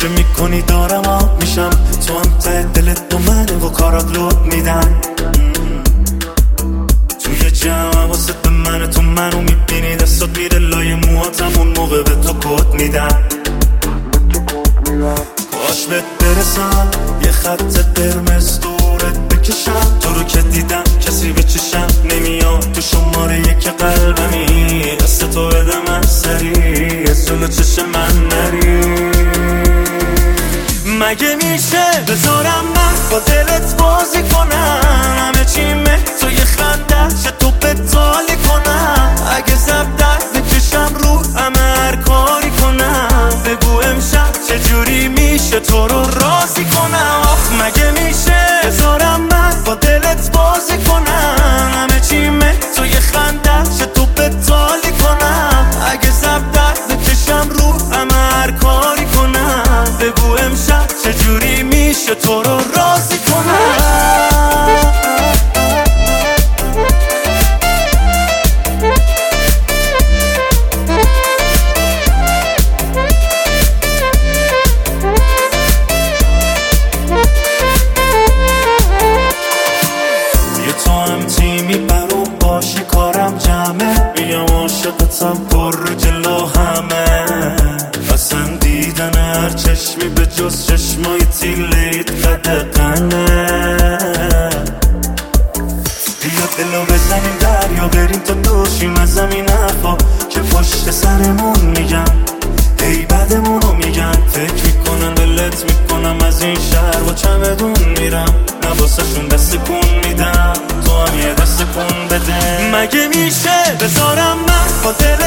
که میکنی دارم آب میشم، تو هم ته دلت با منه و کارات لود میدن. توی جمع واسه به منه، تو منو میبینی دستات میره لای موهاتم، اون موقع به تو کد میدن. باش بهت برسم یه خط قرمز دورت بکشم، تو رو که دیدم کسی به چشم نمیاد، تو شماره یک قلبمی، دست تو بده من سری، از جلو چشم من نری. مگه میشه بذارم من با دلت بازی کنم، همه چیمه تو یه خنده چه تو بتالی کنم، اگه زب درد بکشم رو همه هر کاری کنم، بگو امشب چجوری میشه تو رو راضی کنم. آخ مگه میشه بذارم من با دلت بازی کنم، همه چیمه تو یه خنده چه تو بتالی کنم، اگه زب درد بکشم رو همه هر کاری کنم، بگو امشب چجوری میشه تو رو راضی کنم. تو هم تیمی برام باشی کارم جمعه، میگم عاشقتم پر رو جلو همه، اصلا دیدن هر چشمی به جز چشمای تیلیت قدقنه. بیا دلو بزنیم دریا بریم تا دوشیم از زمین حرفا که پشت سرمون میگم، ای بدمونو میگن، فکر میکنن ولت میکنم از این شهر با چمدون میرم، نواسه شون دست کن میدم، تو هم یه دست کن بده. مگه میشه بذارم من با دل